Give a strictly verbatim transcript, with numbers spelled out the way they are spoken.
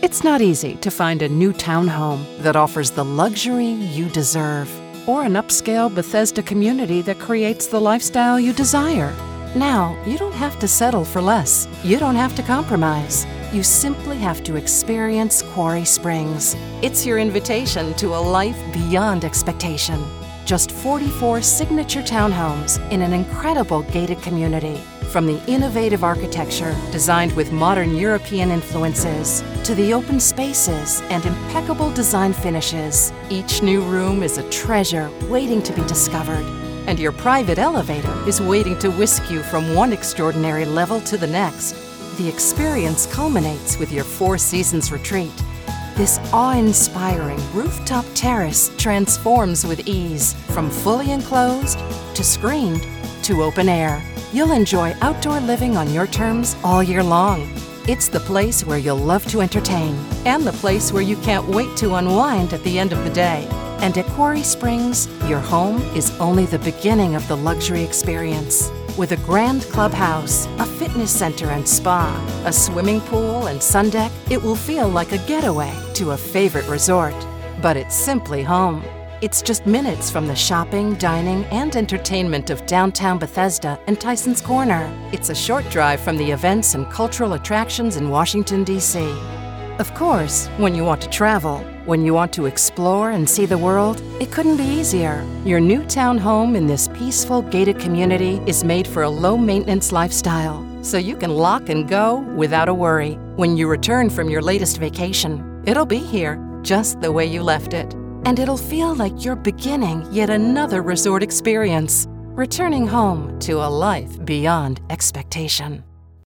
It's not easy to find a new townhome that offers the luxury you deserve, or an upscale Bethesda community that creates the lifestyle you desire. Now, you don't have to settle for less. You don't have to compromise. You simply have to experience Quarry Springs. It's your invitation to a life beyond expectation. Just forty-four signature townhomes in an incredible gated community. From the innovative architecture designed with modern European influences to the open spaces and impeccable design finishes, each new room is a treasure waiting to be discovered. And your private elevator is waiting to whisk you from one extraordinary level to the next. The experience culminates with your Four Seasons retreat. This awe-inspiring rooftop terrace transforms with ease from fully enclosed to screened to open air. You'll enjoy outdoor living on your terms all year long. It's the place where you'll love to entertain and the place where you can't wait to unwind at the end of the day. And at Quarry Springs, your home is only the beginning of the luxury experience. With a grand clubhouse, a fitness center and spa, a swimming pool and sun deck, it will feel like a getaway to a favorite resort. But it's simply home. It's just minutes from the shopping, dining, and entertainment of downtown Bethesda and Tyson's Corner. It's a short drive from the events and cultural attractions in Washington, D C Of course, when you want to travel, when you want to explore and see the world, it couldn't be easier. Your new town home in this peaceful, gated community is made for a low-maintenance lifestyle, so you can lock and go without a worry. When you return from your latest vacation, it'll be here just the way you left it. And it'll feel like you're beginning yet another resort experience, returning home to a life beyond expectation.